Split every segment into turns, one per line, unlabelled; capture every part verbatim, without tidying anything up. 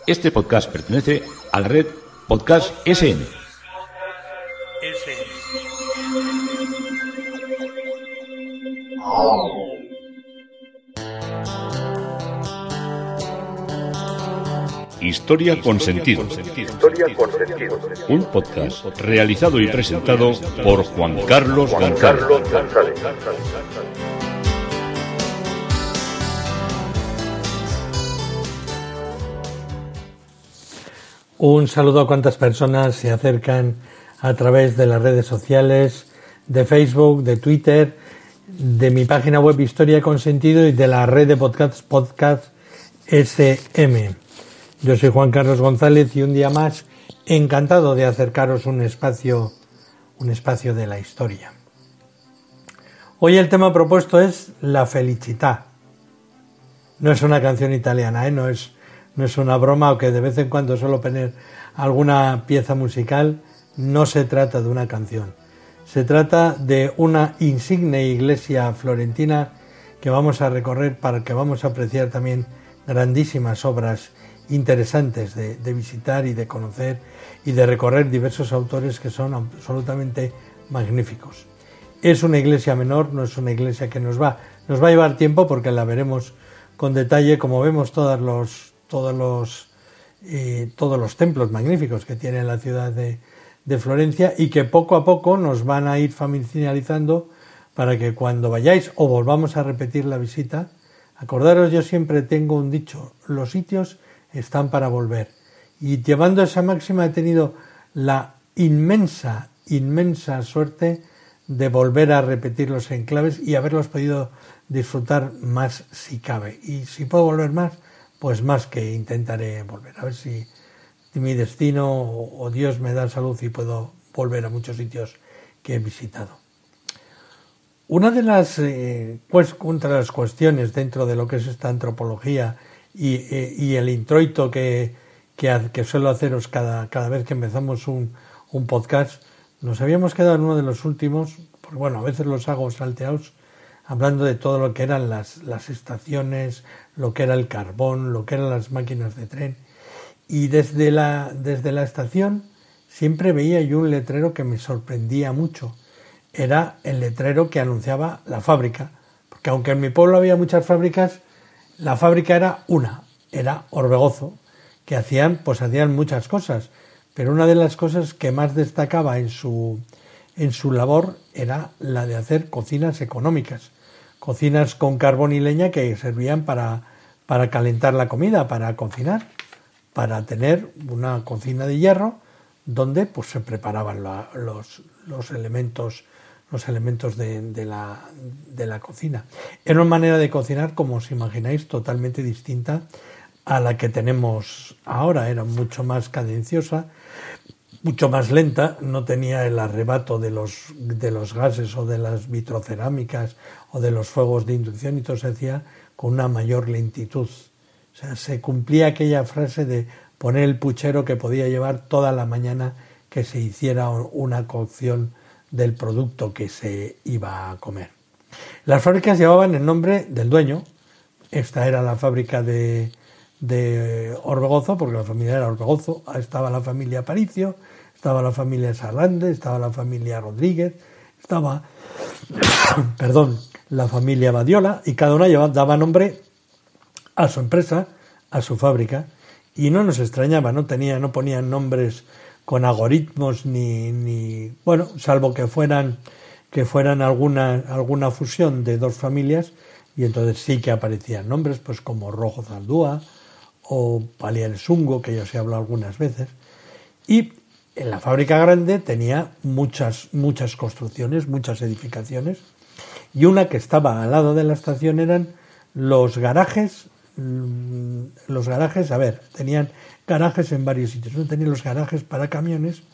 Este podcast pertenece a la red Podcast S M. Historia con sentido.
Historia con sentido.
Un podcast realizado y presentado por Juan Carlos
Juan
González.
Carlos González.
Un saludo a cuantas personas se acercan a través de las redes sociales, de Facebook, de Twitter, de mi página web Historia con Sentido y de la red de podcasts Podcast S M. Yo soy Juan Carlos González y un día más encantado de acercaros un espacio, un espacio de la historia. Hoy el tema propuesto es la felicità. No es una canción italiana, ¿eh? no es No es una broma, aunque de vez en cuando suelo poner alguna pieza musical. No se trata de una canción. Se trata de una insigne iglesia florentina que vamos a recorrer, para que vamos a apreciar también grandísimas obras interesantes de, de visitar y de conocer y de recorrer diversos autores que son absolutamente magníficos. Es una iglesia menor, no es una iglesia que nos va, nos va a llevar tiempo porque la veremos con detalle, como vemos todos los todos los eh, todos los templos magníficos que tiene la ciudad de, de Florencia, y que poco a poco nos van a ir familiarizando para que cuando vayáis o volvamos a repetir la visita, acordaros, yo siempre tengo un dicho: los sitios están para volver, y llevando esa máxima he tenido la inmensa, inmensa suerte de volver a repetir los enclaves y haberlos podido disfrutar más si cabe, y si puedo volver más, pues más que intentaré volver. A ver si mi destino o Dios me da salud y puedo volver a muchos sitios que he visitado. Una de las, eh, pues, una de las cuestiones dentro de lo que es esta antropología y, eh, y el introito que, que, que suelo haceros cada, cada vez que empezamos un, un podcast, nos habíamos quedado en uno de los últimos, porque bueno, a veces los hago salteados, hablando de todo lo que eran las, las estaciones, lo que era el carbón, lo que eran las máquinas de tren. Y desde la, desde la estación siempre veía yo un letrero que me sorprendía mucho. Era el letrero que anunciaba la fábrica. Porque aunque en mi pueblo había muchas fábricas, la fábrica era una, era Orbegozo, que hacían, pues hacían muchas cosas. Pero una de las cosas que más destacaba en su, en su labor era la de hacer cocinas económicas. Cocinas con carbón y leña que servían para, para calentar la comida, para cocinar, para tener una cocina de hierro donde pues se preparaban la, los, los elementos, los elementos de, de, la, de la cocina. Era una manera de cocinar, como os imagináis, totalmente distinta a la que tenemos ahora. Era mucho más cadenciosa, mucho más lenta, no tenía el arrebato de los, de los gases o de las vitrocerámicas o de los fuegos de inducción, y todo se hacía con una mayor lentitud. O sea, se cumplía aquella frase de poner el puchero que podía llevar toda la mañana que se hiciera una cocción del producto que se iba a comer. Las fábricas llevaban el nombre del dueño. Esta era la fábrica de, de Orbegozo, porque la familia era Orbegozo. Estaba la familia Aparicio, estaba la familia Sarlande, estaba la familia Rodríguez, estaba, perdón, la familia Badiola, y cada una llevaba, daba nombre a su empresa, a su fábrica, y no nos extrañaba, no tenía, no ponían nombres con algoritmos ni, ni bueno, salvo que fueran que fueran alguna alguna fusión de dos familias, y entonces sí que aparecían nombres, pues como Rojo Zaldúa o Paliaresungo, que yo os he hablado algunas veces. Y en la fábrica grande tenía muchas, muchas construcciones, muchas edificaciones, y una que estaba al lado de la estación eran los garajes, los garajes, a ver, tenían garajes en varios sitios. Uno tenía los garajes para camiones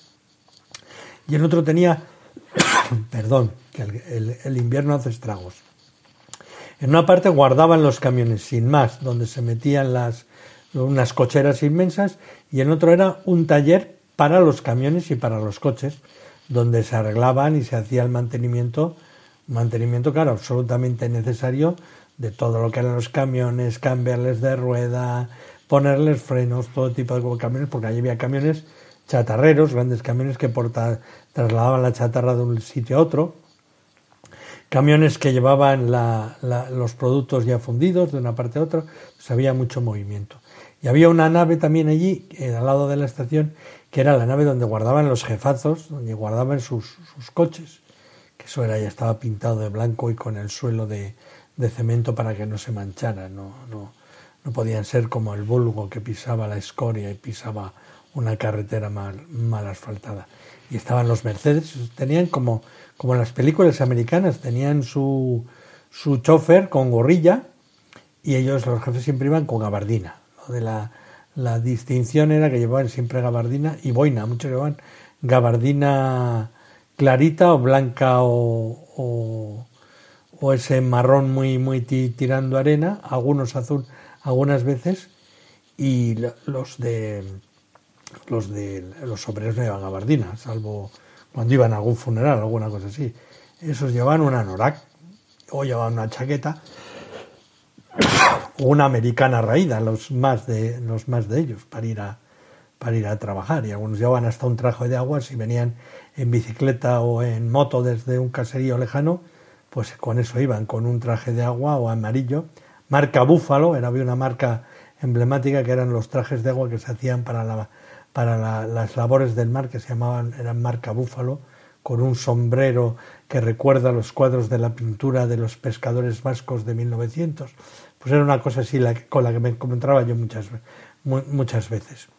y el otro tenía, perdón, que el, el, el invierno hace estragos. En una parte guardaban los camiones sin más, donde se metían las, unas cocheras inmensas, y en otro era un taller para los camiones y para los coches, donde se arreglaban y se hacía el mantenimiento, mantenimiento, claro, absolutamente necesario, de todo lo que eran los camiones, cambiarles de rueda, ponerles frenos, todo tipo de camiones, porque allí había camiones chatarreros, grandes camiones que porta, trasladaban la chatarra de un sitio a otro, camiones que llevaban la, la, los productos ya fundidos de una parte a otra, pues había mucho movimiento. Y había una nave también allí, eh, al lado de la estación, que era la nave donde guardaban los jefazos, donde guardaban sus, sus coches, que eso era, ya estaba pintado de blanco y con el suelo de, de cemento para que no se manchara, no, no, no podían ser como el vulgo que pisaba la escoria y pisaba una carretera mal, mal asfaltada. Y estaban los Mercedes, tenían como, como en las películas americanas, tenían su, su chofer con gorrilla y ellos, los jefes, siempre iban con gabardina. Lo de la, la distinción era que llevaban siempre gabardina y boina, muchos llevaban gabardina clarita o blanca o, o, o ese marrón muy, muy tirando arena, algunos azul algunas veces, y los de los de los obreros no llevaban gabardina, salvo cuando iban a algún funeral, alguna cosa así. Esos llevaban una anorak o llevaban una chaqueta o una americana raída, los más de los más de ellos, para ir a para ir a trabajar, y algunos llevaban hasta un traje de agua si venían en bicicleta o en moto desde un caserío lejano, pues con eso iban, con un traje de agua o amarillo, marca Búfalo, era había una marca emblemática que eran los trajes de agua que se hacían para la para la, las labores del mar, que se llamaban, eran marca Búfalo, con un sombrero que recuerda los cuadros de la pintura de los pescadores vascos de mil novecientos. Pues era una cosa así la, con la que me encontraba yo muchas, muy, muchas veces.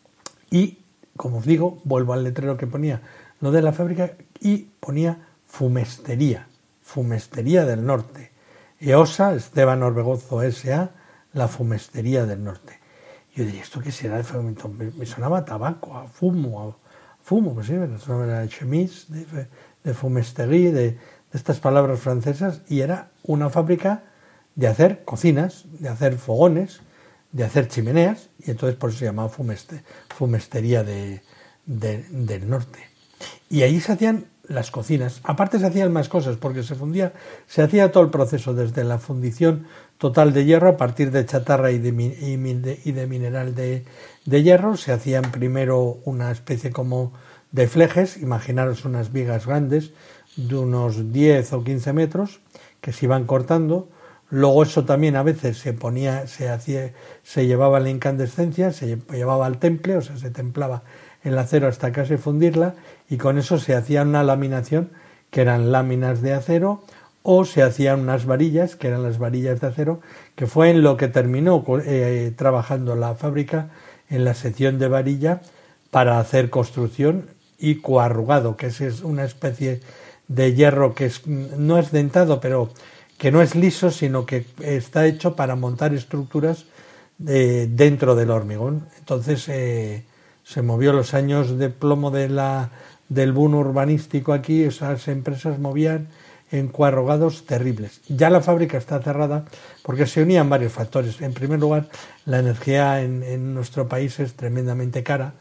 Y, como os digo, vuelvo al letrero que ponía lo de la fábrica y ponía Fumestería, Fumestería del Norte. EOSA, Esteban Orbegozo S A, la Fumestería del Norte. Yo diría, ¿esto qué será? Me sonaba a tabaco, a fumo, a fumo, pues sí, me sonaba a chemise, de, de fumesterie, de, de estas palabras francesas, y era una fábrica de hacer cocinas, de hacer fogones, de hacer chimeneas, y entonces por eso se llamaba fumeste, Fumestería de, de, del Norte. Y ahí se hacían las cocinas. Aparte se hacían más cosas, porque se fundía, se hacía todo el proceso, desde la fundición total de hierro a partir de chatarra y de, y de, y de mineral de, de hierro. Se hacían primero una especie como de flejes, imaginaros unas vigas grandes de unos diez o quince metros que se iban cortando. Luego eso también a veces se ponía, se hacía, se llevaba a la incandescencia, se llevaba al temple, o sea, se templaba el acero hasta casi fundirla, y con eso se hacía una laminación, que eran láminas de acero, o se hacían unas varillas, que eran las varillas de acero, que fue en lo que terminó eh, trabajando la fábrica, en la sección de varilla, para hacer construcción, y coarrugado, que es una especie de hierro que es, no es dentado, pero que no es liso, sino que está hecho para montar estructuras de, dentro del hormigón. Entonces eh, se movió los años de plomo de la, del boom urbanístico aquí, esas empresas movían en coarrugados terribles. Ya la fábrica está cerrada porque se unían varios factores. En primer lugar, la energía en, en nuestro país es tremendamente cara,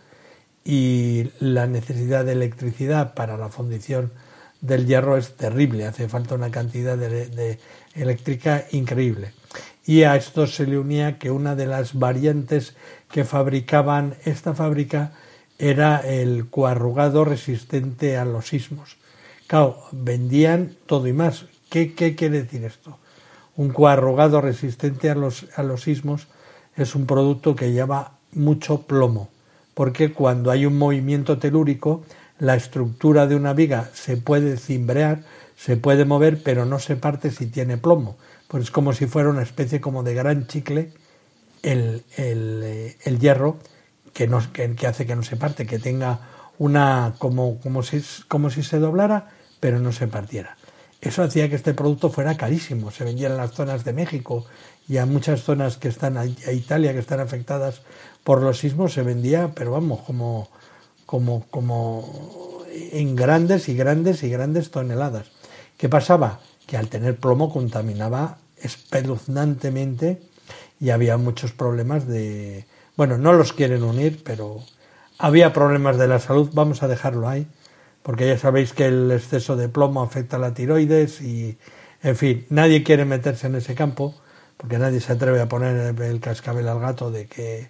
y la necesidad de electricidad para la fundición del hierro es terrible, hace falta una cantidad de, de eléctrica increíble. Y a esto se le unía que una de las variantes que fabricaban esta fábrica era el coarrugado resistente a los sismos. Claro, vendían todo y más. ¿Qué, qué quiere decir esto? Un coarrugado resistente a los, a los sismos es un producto que lleva mucho plomo, porque cuando hay un movimiento telúrico, la estructura de una viga se puede cimbrear, se puede mover, pero no se parte si tiene plomo. Pues es como si fuera una especie como de gran chicle el, el, el hierro que, no, que, que hace que no se parte, que tenga una como, como, si, como si se doblara, pero no se partiera. Eso hacía que este producto fuera carísimo. Se vendía en las zonas de México y a muchas zonas que están a Italia, que están afectadas por los sismos, se vendía, pero vamos, como... Como, como en grandes y grandes y grandes toneladas. ¿Qué pasaba? Que al tener plomo contaminaba espeluznantemente y había muchos problemas de... Bueno, no los quieren unir, pero había problemas de la salud, vamos a dejarlo ahí, porque ya sabéis que el exceso de plomo afecta a la tiroides y, en fin, nadie quiere meterse en ese campo, porque nadie se atreve a poner el cascabel al gato de que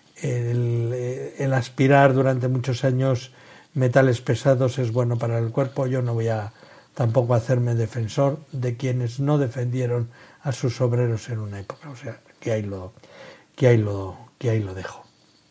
el, el aspirar durante muchos años metales pesados es bueno para el cuerpo. Yo no voy a tampoco hacerme defensor de quienes no defendieron a sus obreros en una época, o sea, que ahí lo, que ahí lo, que ahí lo dejo.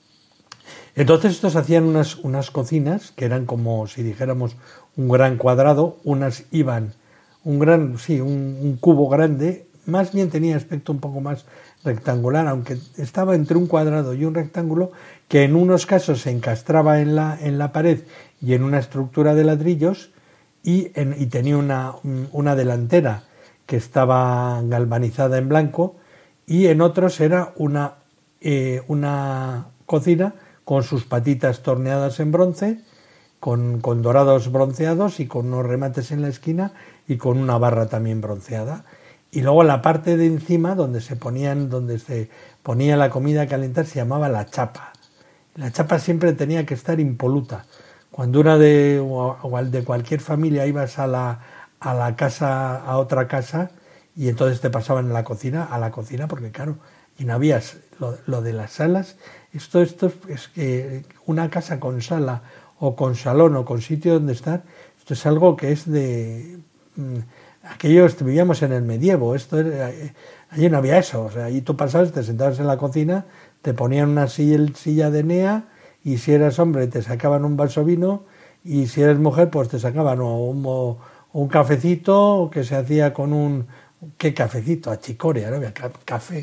Entonces estos hacían unas, unas cocinas que eran como si dijéramos un gran cuadrado, unas iban, un gran, sí, un, un cubo grande, más bien tenía aspecto un poco más rectangular, aunque estaba entre un cuadrado y un rectángulo, que en unos casos se encastraba en la, en la pared y en una estructura de ladrillos, y, en, y tenía una, una delantera que estaba galvanizada en blanco, y en otros era una, eh, una cocina con sus patitas torneadas en bronce, con, con dorados bronceados y con unos remates en la esquina y con una barra también bronceada. Y luego la parte de encima donde se ponían, donde se ponía la comida a calentar se llamaba la chapa. La chapa siempre tenía que estar impoluta. Cuando una de, o de cualquier familia ibas a la, a la casa, a otra casa, y entonces te pasaban a la cocina, a la cocina, porque claro, y no habías lo, lo de las salas. Esto, esto es que una casa con sala o con salón o con sitio donde estar, esto es algo que es de mmm, aquellos vivíamos en el medievo, esto era, allí no había eso, o sea, allí tú pasabas, te sentabas en la cocina, te ponían una silla, silla de enea, y si eras hombre te sacaban un vaso vino, y si eres mujer pues te sacaban un, un, un cafecito que se hacía con un, ¿qué cafecito? Achicoria, ¿no? Café,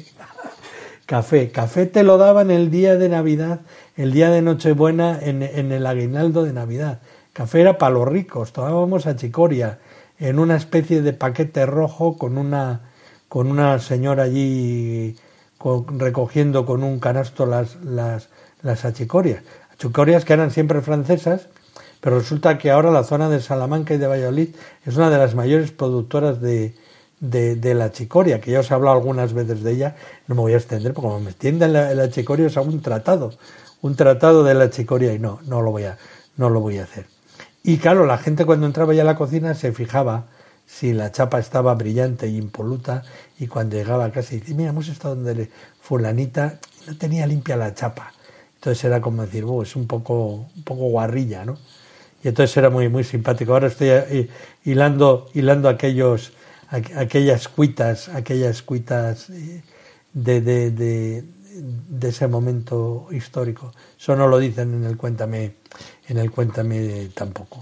café, café te lo daban el día de Navidad, el día de Nochebuena en, en el aguinaldo de Navidad. Café era para los ricos, tomábamos achicoria en una especie de paquete rojo con una con una señora allí con, recogiendo con un canasto las, las, las achicorias. Achicorias que eran siempre francesas, pero resulta que ahora la zona de Salamanca y de Valladolid es una de las mayores productoras de, de, de la achicoria, que ya os he hablado algunas veces de ella, no me voy a extender, porque como me extienda la, la achicoria es un tratado, un tratado de la achicoria, y no, no lo voy a, no lo voy a hacer. Y claro, la gente cuando entraba ya a la cocina se fijaba si la chapa estaba brillante e impoluta, y cuando llegaba a casa dice, mira, hemos estado donde fulanita no tenía limpia la chapa. Entonces era como decir, oh, es un poco, un poco guarrilla, ¿no? Y entonces era muy, muy simpático. Ahora estoy hilando, hilando aquellos, aquellas cuitas, aquellas cuitas de, de, de, de ese momento histórico. Eso no lo dicen en el Cuéntame, en el Cuéntame tampoco.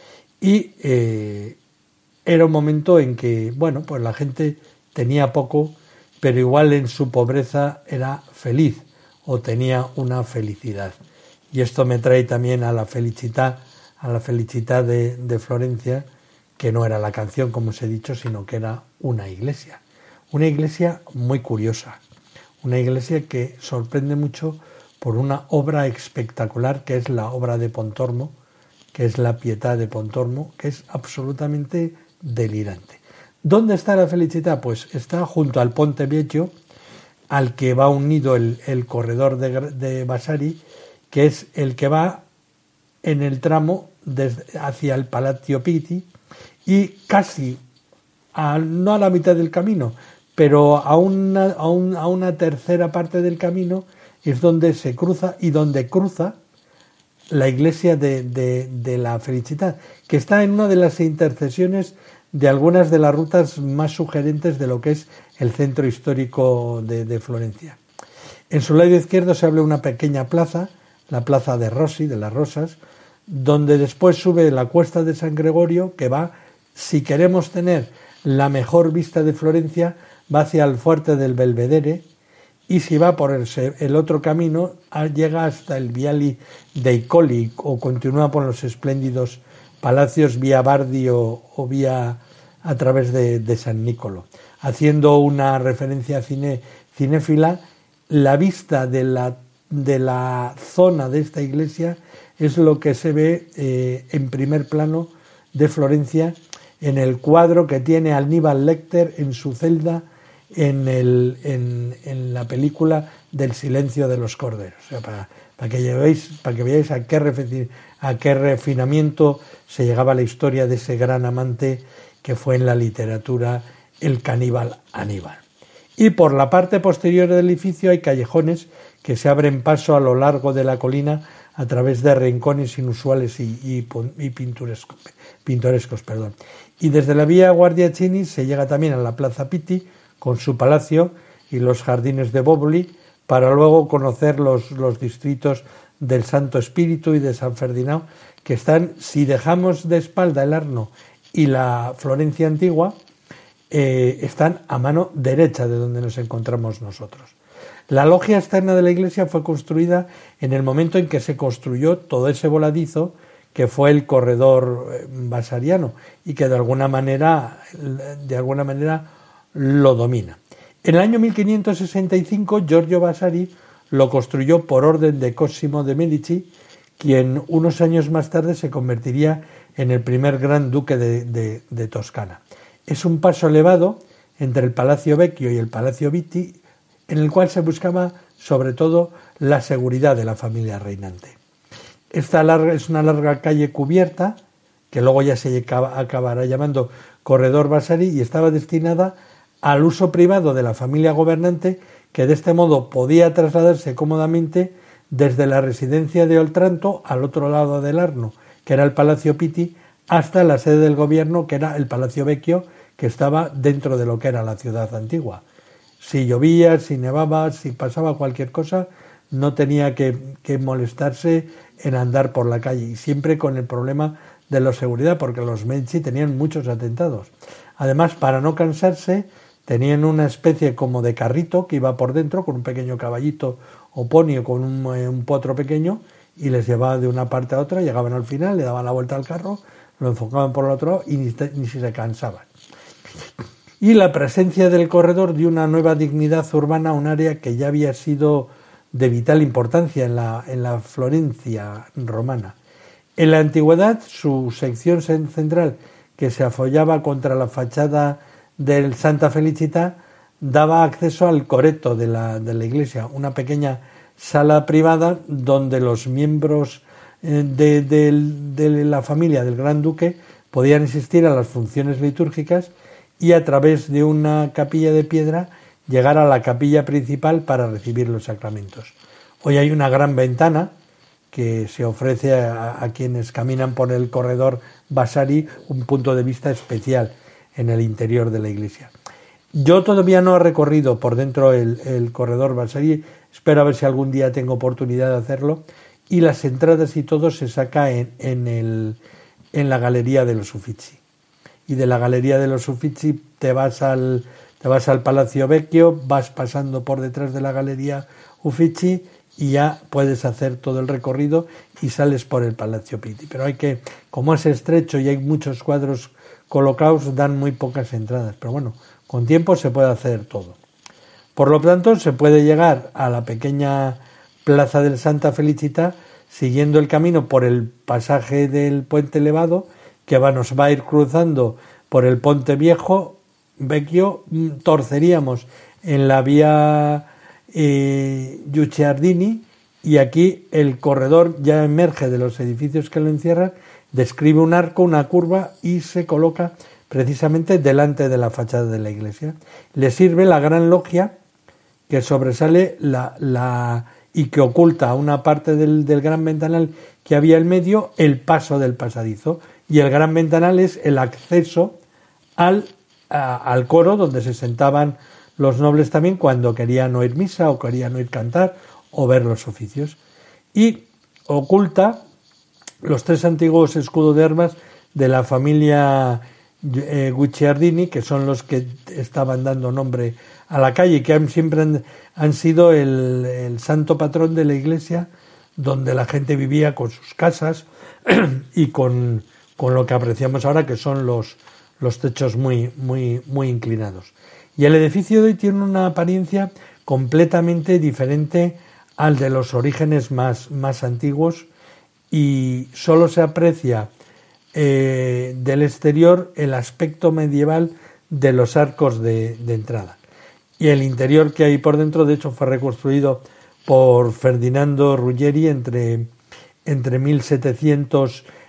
Y eh, era un momento en que, bueno, pues la gente tenía poco, pero igual en su pobreza era feliz o tenía una felicidad. Y esto me trae también a la Felicità, a la Felicità de, de Florencia, que no era la canción, como os he dicho, sino que era una iglesia. Una iglesia muy curiosa, una iglesia que sorprende mucho por una obra espectacular, que es la obra de Pontormo, que es la Pietà de Pontormo, que es absolutamente delirante. ¿Dónde está la Felicità? Pues está junto al Ponte Vecchio, al que va unido el, el corredor de, de Vasari, que es el que va en el tramo desde, hacia el Palazzo Pitti, y casi, a, no a la mitad del camino, pero a una, a, un, a una tercera parte del camino es donde se cruza y donde cruza la iglesia de, de, de la Felicità, que está en una de las intercesiones de algunas de las rutas más sugerentes de lo que es el centro histórico de, de Florencia. En su lado izquierdo se abre una pequeña plaza, la plaza de Rossi, de las Rosas, donde después sube la cuesta de San Gregorio, que va, si queremos tener la mejor vista de Florencia, va hacia el fuerte del Belvedere, y si va por el, el otro camino, llega hasta el Viali dei Colli, o continúa por los espléndidos palacios vía Bardi o, o vía a través de, de San Nicolo. Haciendo una referencia cine, cinéfila, la vista de la, de la zona de esta iglesia es lo que se ve eh, en primer plano de Florencia en el cuadro que tiene Aníbal Lecter en su celda en, el, en, en la película del Silencio de los Corderos. O sea, para, para, que, llevéis, para que veáis a qué, a qué refinamiento se llegaba la historia de ese gran amante que fue en la literatura el caníbal Aníbal. Y por la parte posterior del edificio hay callejones que se abren paso a lo largo de la colina a través de rincones inusuales y, y, y pintorescos, pintorescos perdón. Y desde la vía Guardiacini se llega también a la Plaza Pitti con su palacio y los jardines de Boboli, para luego conocer los, los distritos del Santo Espíritu y de San Ferdinand, que están, si dejamos de espalda el Arno y la Florencia antigua, eh, están a mano derecha de donde nos encontramos nosotros. La logia externa de la iglesia fue construida en el momento en que se construyó todo ese voladizo que fue el corredor vasariano y que de alguna manera, de alguna manera lo domina. En el año mil quinientos sesenta y cinco, Giorgio Vasari lo construyó por orden de Cosimo de Medici, quien unos años más tarde se convertiría en el primer gran duque de, de, de Toscana. Es un paso elevado entre el Palacio Vecchio y el Palacio Pitti, en el cual se buscaba sobre todo la seguridad de la familia reinante. Esta larga, es una larga calle cubierta, que luego ya se acabará llamando Corredor Vasari, y estaba destinada al uso privado de la familia gobernante, que de este modo podía trasladarse cómodamente desde la residencia de Oltranto al otro lado del Arno, que era el Palacio Pitti, hasta la sede del gobierno, que era el Palacio Vecchio, que estaba dentro de lo que era la ciudad antigua. Si llovía, si nevaba, si pasaba cualquier cosa, no tenía que, que molestarse en andar por la calle, y siempre con el problema de la seguridad, porque los Medici tenían muchos atentados. Además, para no cansarse, tenían una especie como de carrito que iba por dentro con un pequeño caballito o pony o con un, un potro pequeño, y les llevaba de una parte a otra, llegaban al final, le daban la vuelta al carro, lo enfocaban por el otro lado y ni, ni si se cansaban. Y la presencia del corredor dio una nueva dignidad urbana a un área que ya había sido de vital importancia en la, en la Florencia romana. En la antigüedad, su sección central, que se apoyaba contra la fachada del Santa Felicita, daba acceso al coreto de la, de la iglesia, una pequeña sala privada donde los miembros de, de, de la familia del Gran Duque podían asistir a las funciones litúrgicas y a través de una capilla de piedra llegar a la capilla principal para recibir los sacramentos. Hoy hay una gran ventana que se ofrece a, a quienes caminan por el corredor Vasari un punto de vista especial en el interior de la iglesia. Yo todavía no he recorrido por dentro el, el corredor Vasari, espero a ver si algún día tengo oportunidad de hacerlo, y las entradas y todo se saca en, en, el, en la Galería de los Uffizi. Y de la Galería de los Uffizi te vas al, te vas al Palacio Vecchio, vas pasando por detrás de la Galería Uffizi y ya puedes hacer todo el recorrido y sales por el Palacio Pitti. Pero hay que, como es estrecho y hay muchos cuadros colocados, dan muy pocas entradas. Pero bueno, con tiempo se puede hacer todo. Por lo tanto, se puede llegar a la pequeña Plaza del Santa Felicita siguiendo el camino por el pasaje del Puente Elevado, que va, nos va a ir cruzando por el Ponte Viejo, Vecchio, torceríamos en la vía eh, Guicciardini, y aquí el corredor ya emerge de los edificios que lo encierran, describe un arco, una curva, y se coloca precisamente delante de la fachada de la iglesia. Le sirve la gran logia que sobresale la, la y que oculta una parte del, del gran ventanal que había en medio, el paso del pasadizo, y el gran ventanal es el acceso al, a, al coro donde se sentaban los nobles también cuando querían oír misa o querían oír cantar o ver los oficios, y oculta los tres antiguos escudos de armas de la familia eh, Guicciardini, que son los que estaban dando nombre a la calle, que han, siempre han, han sido el, el santo patrón de la iglesia, donde la gente vivía con sus casas y con, con lo que apreciamos ahora, que son los, los techos muy, muy, muy inclinados. Y el edificio de hoy tiene una apariencia completamente diferente al de los orígenes más, más antiguos, y solo se aprecia eh, del exterior el aspecto medieval de los arcos de, de entrada. Y el interior que hay por dentro, de hecho, fue reconstruido por Ferdinando Ruggeri entre, entre mil setecientos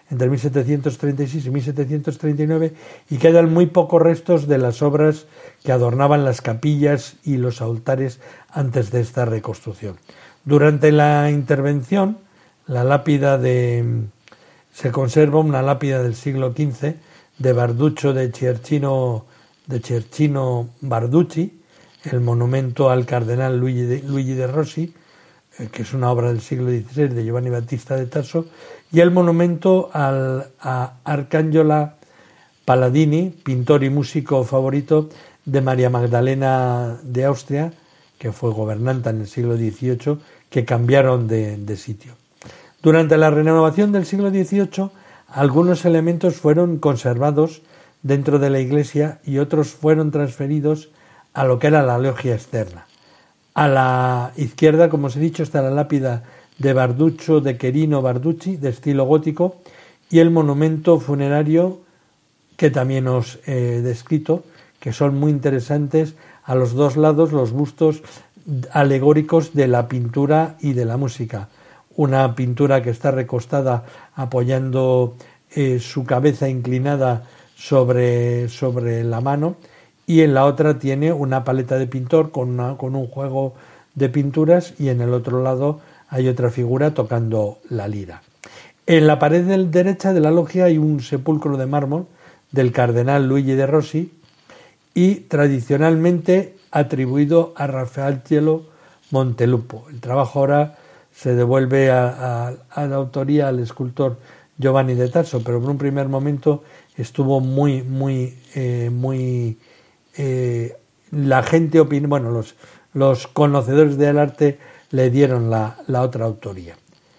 entre mil setecientos treinta y seis y mil setecientos treinta y nueve, y quedan muy pocos restos de las obras que adornaban las capillas y los altares antes de esta reconstrucción. Durante la intervención, la lápida de se conserva una lápida del siglo quince de Barduccio de Cerchino, de Cerchino Barducci, el monumento al cardenal Luigi de, Luigi de Rossi, eh, que es una obra del siglo dieciséis de Giovanni Battista de Tarso, y el monumento al, a Arcangiola Palladini, pintor y músico favorito de María Magdalena de Austria, que fue gobernanta en el siglo dieciocho, que cambiaron de, de sitio. Durante la renovación del siglo dieciocho, algunos elementos fueron conservados dentro de la iglesia y otros fueron transferidos a lo que era la loggia externa. A la izquierda, como os he dicho, está la lápida de Barduccio de Querino Barducci, de estilo gótico, y el monumento funerario que también os he descrito, que son muy interesantes. A los dos lados los bustos alegóricos de la pintura y de la música. Una pintura que está recostada apoyando eh, su cabeza inclinada sobre, sobre la mano, y en la otra tiene una paleta de pintor con, una, con un juego de pinturas, y en el otro lado hay otra figura tocando la lira. En la pared del derecha de la logia hay un sepulcro de mármol del cardenal Luigi de Rossi, y tradicionalmente atribuido a Raffaello Montelupo. El trabajo ahora se devuelve a, a, a la autoría al escultor Giovanni de Tarso, pero en un primer momento estuvo muy, muy, eh, muy... Eh, la gente opinó, bueno, los, los conocedores del arte le dieron la, la otra autoría.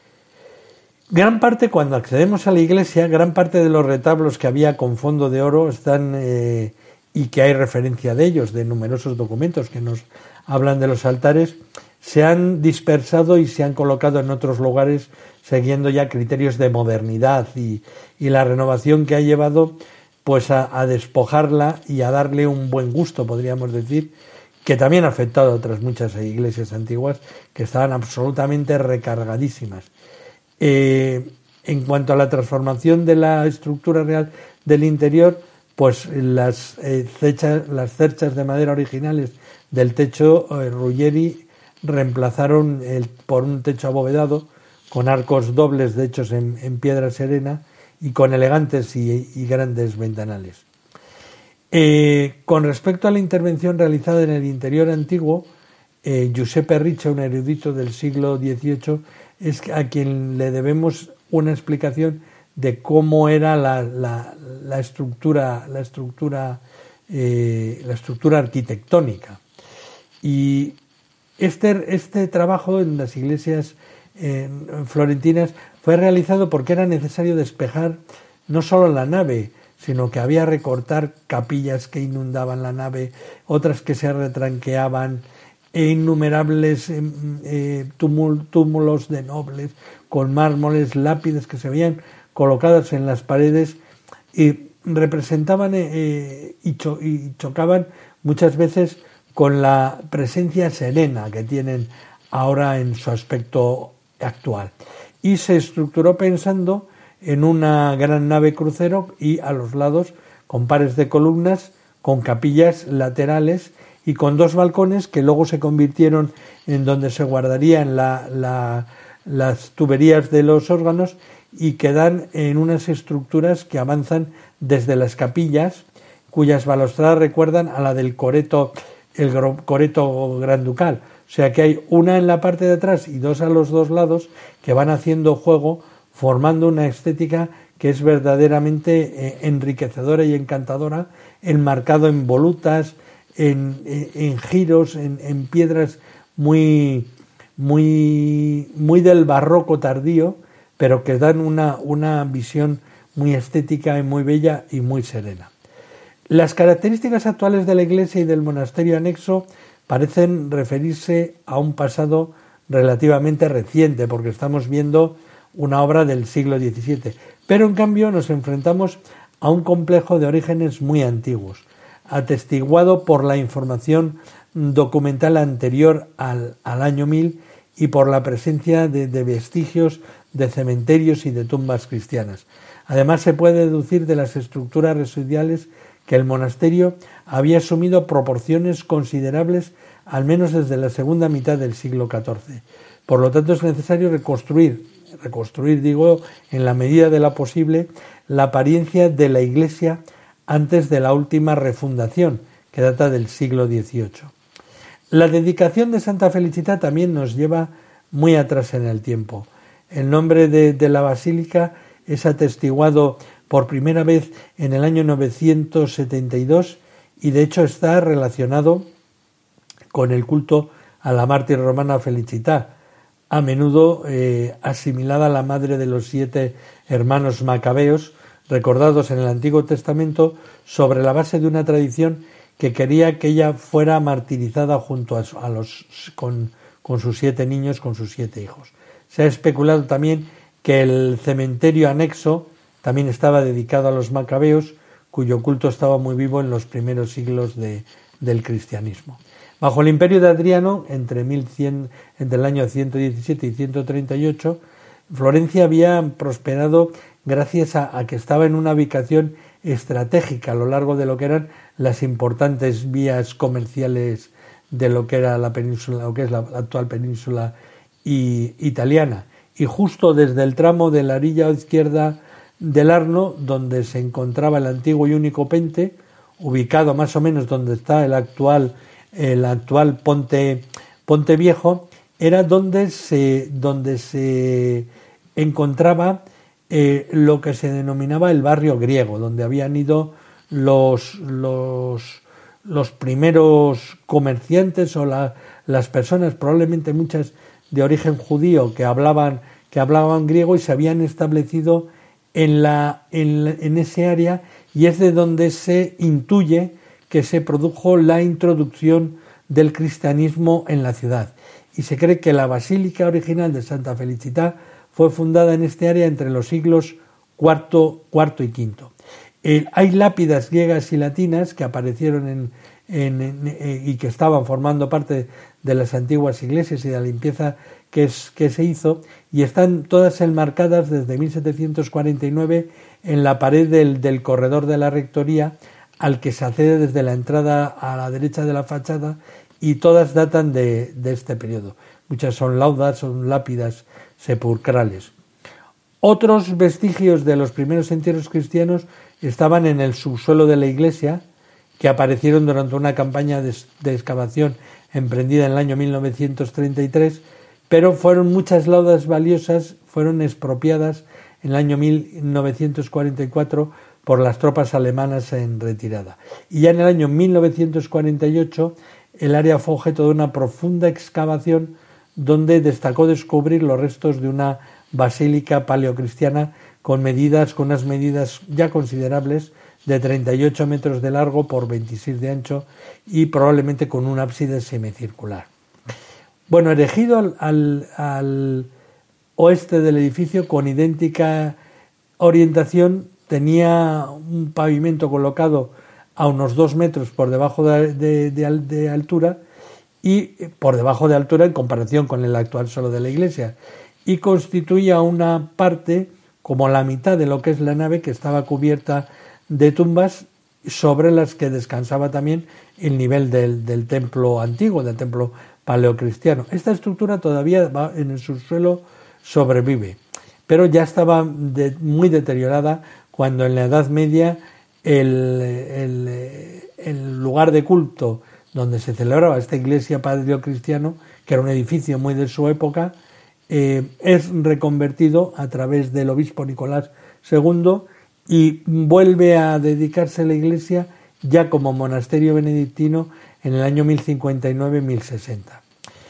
Gran parte, cuando accedemos a la iglesia, gran parte de los retablos que había con fondo de oro están, eh, y que hay referencia de ellos, de numerosos documentos que nos hablan de los altares, se han dispersado y se han colocado en otros lugares siguiendo ya criterios de modernidad y, y la renovación que ha llevado pues a, a despojarla y a darle un buen gusto, podríamos decir, que también ha afectado a otras muchas iglesias antiguas que estaban absolutamente recargadísimas. Eh, en cuanto a la transformación de la estructura real del interior, pues las, eh, cechas, las cerchas de madera originales del techo eh, Ruggeri reemplazaron el, por un techo abovedado con arcos dobles de hechos en, en piedra serena y con elegantes y, y grandes ventanales. Eh, con respecto a la intervención realizada en el interior antiguo, eh, Giuseppe Riccia, un erudito del siglo dieciocho, es a quien le debemos una explicación de cómo era la, la, la estructura, la estructura, eh, la estructura arquitectónica. Y este, este trabajo en las iglesias eh, florentinas fue realizado porque era necesario despejar no solo la nave, sino que había recortar capillas que inundaban la nave, otras que se retranqueaban, e innumerables eh, túmul, túmulos de nobles con mármoles, lápidas que se veían colocadas en las paredes y representaban eh, y, cho, y chocaban muchas veces con la presencia serena que tienen ahora en su aspecto actual. Y se estructuró pensando en una gran nave crucero y a los lados con pares de columnas, con capillas laterales y con dos balcones que luego se convirtieron en donde se guardarían la, la, las tuberías de los órganos y que dan en unas estructuras que avanzan desde las capillas, cuyas balaustradas recuerdan a la del coreto, el coreto granducal. O sea que hay una en la parte de atrás y dos a los dos lados que van haciendo juego, formando una estética que es verdaderamente eh, enriquecedora y encantadora, enmarcado en volutas, en, en, en giros, en, en piedras muy, muy, muy del barroco tardío, pero que dan una, una visión muy estética y muy bella y muy serena. Las características actuales de la iglesia y del monasterio anexo parecen referirse a un pasado relativamente reciente, porque estamos viendo una obra del siglo diecisiete, pero en cambio nos enfrentamos a un complejo de orígenes muy antiguos, atestiguado por la información documental anterior al, al año mil y por la presencia de, de vestigios de cementerios y de tumbas cristianas. Además, se puede deducir de las estructuras residuales que el monasterio había asumido proporciones considerables al menos desde la segunda mitad del siglo catorce. Por lo tanto, es necesario reconstruir, reconstruir, digo, en la medida de lo posible, la apariencia de la iglesia antes de la última refundación, que data del siglo dieciocho. La dedicación de Santa Felicita también nos lleva muy atrás en el tiempo. El nombre de, de la basílica es atestiguado por primera vez en el año novecientos setenta y dos y de hecho está relacionado con el culto a la mártir romana Felicita, a menudo eh, asimilada a la madre de los siete hermanos macabeos, recordados en el Antiguo Testamento sobre la base de una tradición que quería que ella fuera martirizada junto a, a los con, con sus siete niños, con sus siete hijos. Se ha especulado también que el cementerio anexo también estaba dedicado a los macabeos, cuyo culto estaba muy vivo en los primeros siglos de, del cristianismo. Bajo el imperio de Adriano, entre, mil cien, entre el año ciento diecisiete y ciento treinta y ocho, Florencia había prosperado gracias a, a que estaba en una ubicación estratégica a lo largo de lo que eran las importantes vías comerciales de lo que era la península, lo que es la, la actual península y, italiana, y justo desde el tramo de la orilla izquierda del Arno, donde se encontraba el antiguo y único Pente, ubicado más o menos donde está el actual el actual Ponte Ponte Viejo, era donde se donde se encontraba eh, lo que se denominaba el barrio griego, donde habían ido los los los primeros comerciantes o la, las personas, probablemente muchas de origen judío, que hablaban que hablaban griego y se habían establecido en la en, en ese área, y es de donde se intuye que se produjo la introducción del cristianismo en la ciudad. Y se cree que la basílica original de Santa Felicita fue fundada en este área entre los siglos cuarto, cuarto y quinto. Eh, hay lápidas griegas y latinas que aparecieron en, en, en, eh, y que estaban formando parte de las antiguas iglesias y de la limpieza que, es, que se hizo, y están todas enmarcadas desde mil setecientos cuarenta y nueve en la pared del, del corredor de la rectoría, al que se accede desde la entrada a la derecha de la fachada, y todas datan de, de este periodo. Muchas son laudas, son lápidas sepulcrales. Otros vestigios de los primeros entierros cristianos estaban en el subsuelo de la iglesia, que aparecieron durante una campaña de, de excavación emprendida en el año mil novecientos treinta y tres, pero fueron muchas laudas valiosas, fueron expropiadas en el año mil novecientos cuarenta y cuatro por las tropas alemanas en retirada. Y ya en el año mil novecientos cuarenta y ocho el área fue objeto de una profunda excavación, donde destacó descubrir los restos de una basílica paleocristiana con medidas, con unas medidas ya considerables, de treinta y ocho metros de largo por veintiséis de ancho, y probablemente con un ábside semicircular. Bueno, erigido al, al, al oeste del edificio con idéntica orientación, tenía un pavimento colocado a unos dos metros por debajo de, de, de, de altura, y por debajo de altura en comparación con el actual suelo de la iglesia, y constituía una parte, como la mitad de lo que es la nave, que estaba cubierta de tumbas sobre las que descansaba también el nivel del, del templo antiguo, del templo paleocristiano. Esta estructura todavía va en el subsuelo, sobrevive, pero ya estaba de, muy deteriorada cuando en la Edad Media el, el, el lugar de culto donde se celebraba esta iglesia paleocristiano, que era un edificio muy de su época, eh, es reconvertido a través del obispo Nicolás segundo, y vuelve a dedicarse a la iglesia ya como monasterio benedictino en el año mil cincuenta y nueve a mil sesenta.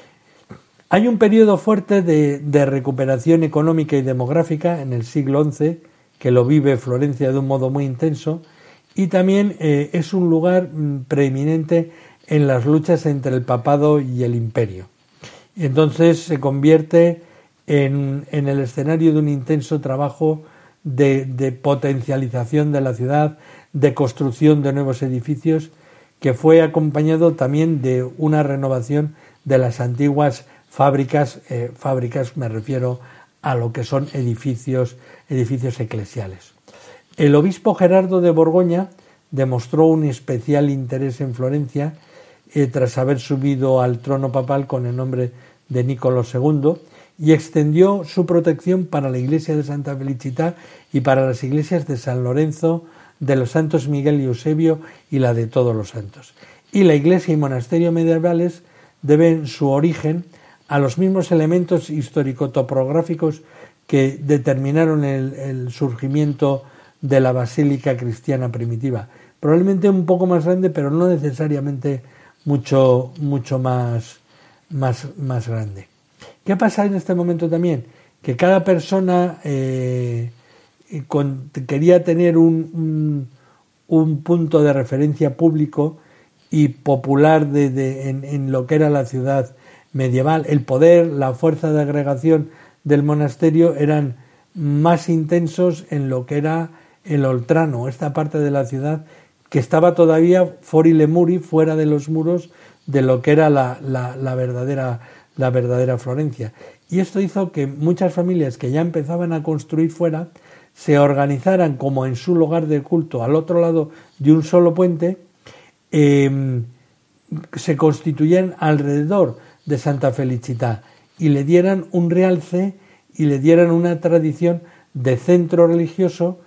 Hay un periodo fuerte de, de recuperación económica y demográfica en el siglo once, que lo vive Florencia de un modo muy intenso, y también eh, es un lugar preeminente en las luchas entre el papado y el imperio. Entonces se convierte en, en el escenario de un intenso trabajo de, de potencialización de la ciudad, de construcción de nuevos edificios, que fue acompañado también de una renovación de las antiguas fábricas, eh, fábricas me refiero a lo que son edificios, edificios eclesiales. El obispo Gerardo de Borgoña demostró un especial interés en Florencia eh, tras haber subido al trono papal con el nombre de Nicolò segundo y extendió su protección para la iglesia de Santa Felicità y para las iglesias de San Lorenzo, de los santos Miguel y Eusebio y la de todos los santos. Y la iglesia y monasterio medievales deben su origen a los mismos elementos histórico-topográficos que determinaron el, el surgimiento de la basílica cristiana primitiva. Probablemente un poco más grande, pero no necesariamente mucho, mucho más, más, más grande. ¿Qué pasa en este momento también? Que cada persona eh, con, quería tener un, un, un punto de referencia público y popular de, de, en, en lo que era la ciudad medieval. El poder, la fuerza de agregación del monasterio eran más intensos en lo que era el Oltrano, esta parte de la ciudad que estaba todavía fuori le muri, fuera de los muros de lo que era la, la, la, verdadera, la verdadera Florencia. Y esto hizo que muchas familias que ya empezaban a construir fuera se organizaran como en su lugar de culto al otro lado de un solo puente, eh, se constituyeran alrededor de Santa Felicità y le dieran un realce y le dieran una tradición de centro religioso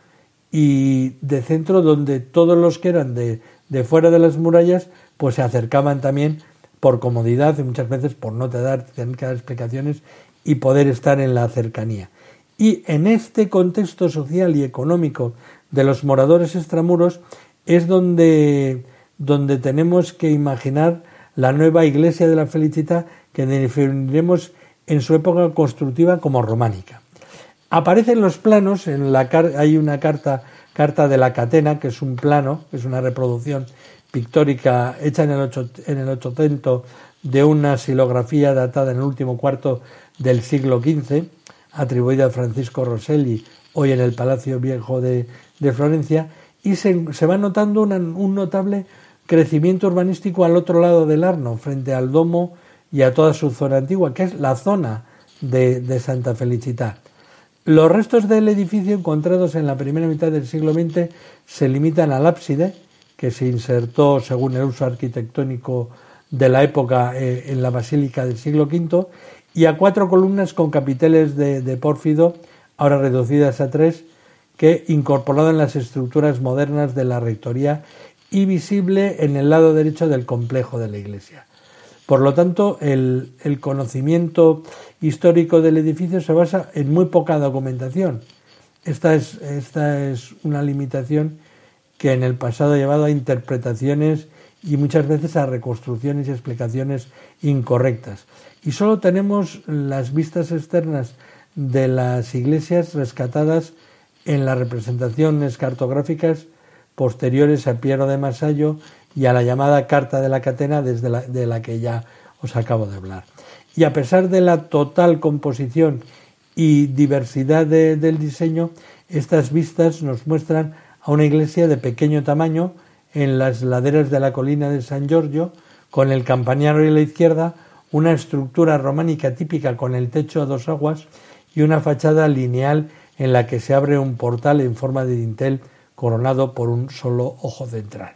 y de centro donde todos los que eran de, de fuera de las murallas pues se acercaban también por comodidad y muchas veces por no te dar, tener que dar explicaciones y poder estar en la cercanía. Y en este contexto social y económico de los moradores extramuros es donde, donde tenemos que imaginar la nueva iglesia de la Felicità, que definiremos en su época constructiva como románica. Aparecen los planos, en la hay una carta, carta de la Catena, que es un plano, es una reproducción pictórica hecha en el, ocho, en el ochocientos de una xilografía datada en el último cuarto del siglo quince, atribuida a Francisco Rosselli, hoy en el Palacio Viejo de, de Florencia, y se, se va notando una, un notable crecimiento urbanístico al otro lado del Arno, frente al Domo y a toda su zona antigua, que es la zona de, de Santa Felicità. Los restos del edificio encontrados en la primera mitad del siglo veinte se limitan al ábside, que se insertó según el uso arquitectónico de la época eh, en la basílica del siglo quinto, y a cuatro columnas con capiteles de, de pórfido, ahora reducidas a tres, que incorporado en las estructuras modernas de la rectoría y visible en el lado derecho del complejo de la iglesia. Por lo tanto, el, el conocimiento histórico del edificio se basa en muy poca documentación. Esta es, esta es una limitación que en el pasado ha llevado a interpretaciones y muchas veces a reconstrucciones y explicaciones incorrectas. Y solo tenemos las vistas externas de las iglesias rescatadas en las representaciones cartográficas posteriores a Piero de Masayo y a la llamada Carta de la Catena, desde la, de la que ya os acabo de hablar. Y a pesar de la total composición y diversidad de, del diseño, estas vistas nos muestran a una iglesia de pequeño tamaño en las laderas de la colina de San Giorgio, con el campanario a la izquierda, una estructura románica típica con el techo a dos aguas y una fachada lineal en la que se abre un portal en forma de dintel coronado por un solo ojo central.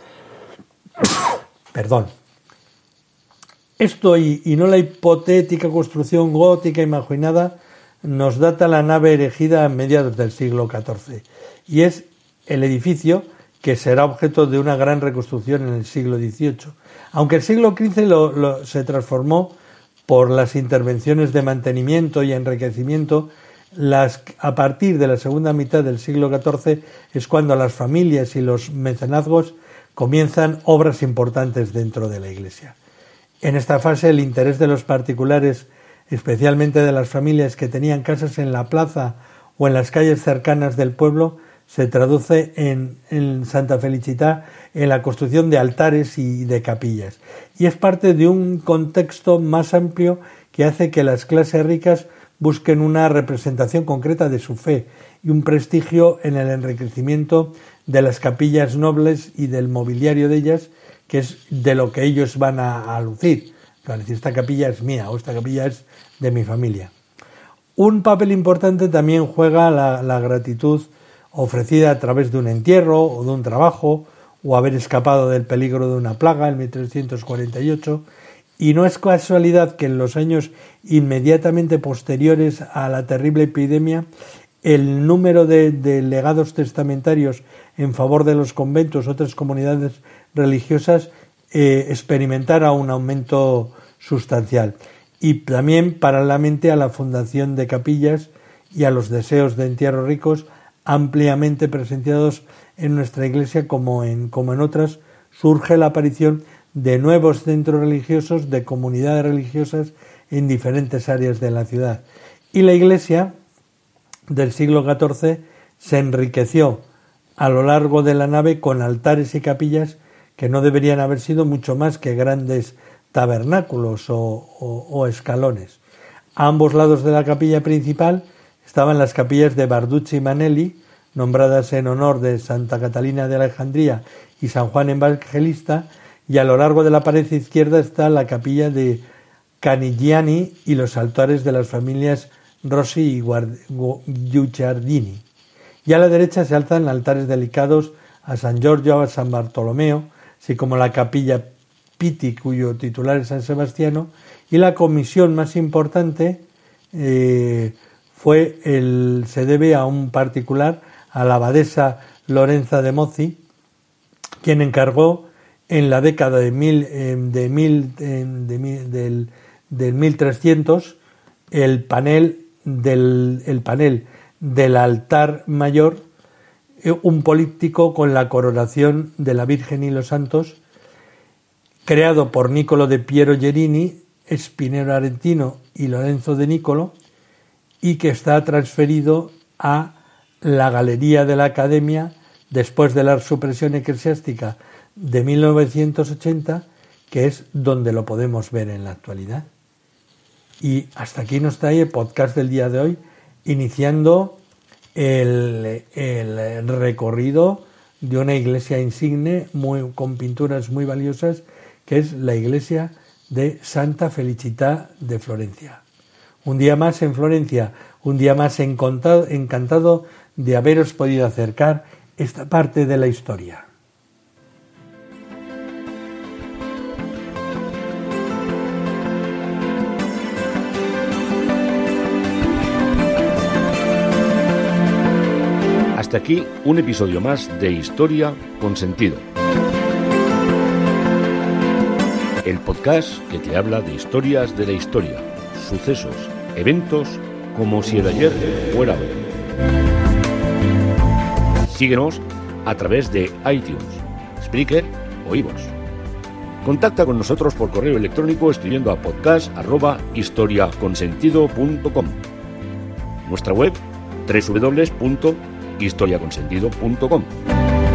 Perdón. Esto y, y no la hipotética construcción gótica imaginada nos data la nave erigida a mediados del siglo catorce y es el edificio que será objeto de una gran reconstrucción en el siglo dieciocho. Aunque el siglo quince lo, lo, se transformó por las intervenciones de mantenimiento y enriquecimiento, las, a partir de la segunda mitad del siglo catorce es cuando las familias y los mecenazgos comienzan obras importantes dentro de la iglesia. En esta fase el interés de los particulares, especialmente de las familias que tenían casas en la plaza o en las calles cercanas del pueblo, se traduce en, en Santa Felicità en la construcción de altares y de capillas. Y es parte de un contexto más amplio que hace que las clases ricas busquen una representación concreta de su fe y un prestigio en el enriquecimiento de las capillas nobles y del mobiliario de ellas, que es de lo que ellos van a, a lucir, Claro, es decir, esta capilla es mía o esta capilla es de mi familia. Un papel importante también juega la, la gratitud ofrecida a través de un entierro o de un trabajo o haber escapado del peligro de una plaga en mil trescientos cuarenta y ocho. Y no es casualidad que en los años inmediatamente posteriores a la terrible epidemia el número de, de legados testamentarios en favor de los conventos, otras comunidades religiosas, eh, experimentara un aumento sustancial. Y también paralelamente a la fundación de capillas y a los deseos de entierros ricos ampliamente presenciados en nuestra iglesia como en, como en otras, surge la aparición de nuevos centros religiosos, de comunidades religiosas en diferentes áreas de la ciudad. Y la iglesia del siglo catorce se enriqueció a lo largo de la nave con altares y capillas que no deberían haber sido mucho más que grandes tabernáculos o, o, o escalones. A ambos lados de la capilla principal estaban las capillas de Barducci y Manelli, nombradas en honor de Santa Catalina de Alejandría y San Juan Evangelista, y a lo largo de la pared izquierda está la capilla de Canigliani y los altares de las familias Rossi y Guicciardini. Y a la derecha se alzan altares dedicados a San Giorgio, a San Bartolomeo, así como la capilla Pitti, cuyo titular es San Sebastiano, y la comisión más importante eh, fue el, se debe a un particular, a la abadesa Lorenza de Mozzi, quien encargó en la década de, mil, de, mil, de, de, del, del mil trescientos el panel del, el panel del altar mayor, un políptico con la coronación de la Virgen y los santos, creado por Niccolò de Piero Gerini, Spinello Arentino y Lorenzo de Niccolò, y que está transferido a la Galería de la Academia después de la supresión eclesiástica de mil novecientos ochenta, que es donde lo podemos ver en la actualidad. Y hasta aquí nos trae el podcast del día de hoy, iniciando el, el recorrido de una iglesia insigne muy, con pinturas muy valiosas, que es la iglesia de Santa Felicità de Florencia. Un día más en Florencia, un día más encantado, encantado de haberos podido acercar esta parte de la historia.
Hasta aquí un episodio más de Historia con Sentido. El podcast que te habla de historias de la historia, sucesos, eventos, como si el ayer fuera hoy. Síguenos a través de iTunes, Spreaker o iVoox. Contacta con nosotros por correo electrónico escribiendo a podcast arroba historiaconsentido punto com. Nuestra web doble u doble u doble u punto historia con sentido punto com.